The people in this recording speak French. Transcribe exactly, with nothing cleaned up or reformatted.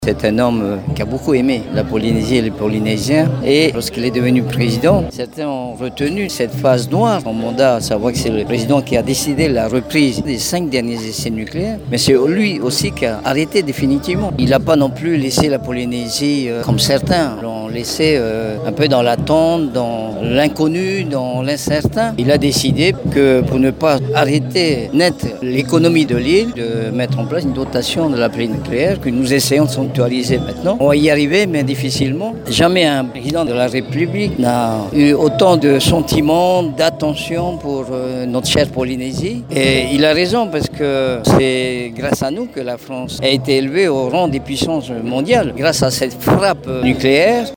C'est un homme qui a beaucoup aimé la Polynésie et les Polynésiens. Et lorsqu'il est devenu président, certains ont retenu cette phase noire en mandat, à savoir que c'est le président qui a décidé la reprise des cinq derniers essais nucléaires. Mais c'est lui aussi qui a arrêté définitivement. Il n'a pas non plus laissé la Polynésie euh, comme certains l'ont laissé euh, un peu dans l'attente, dans l'inconnu, dans l'incertain. Il a décidé que pour ne pas arrêter net l'économie de l'île, de mettre en place une dotation de la pile nucléaire que nous essayons de sanctuariser maintenant. On va y arriver, mais difficilement. Jamais un président de la République n'a eu autant de sentiments, d'attention pour euh, notre chère Polynésie. Et il a raison, parce que c'est grâce à nous que la France a été élevée au rang des puissances mondiales, grâce à cette frappe nucléaire.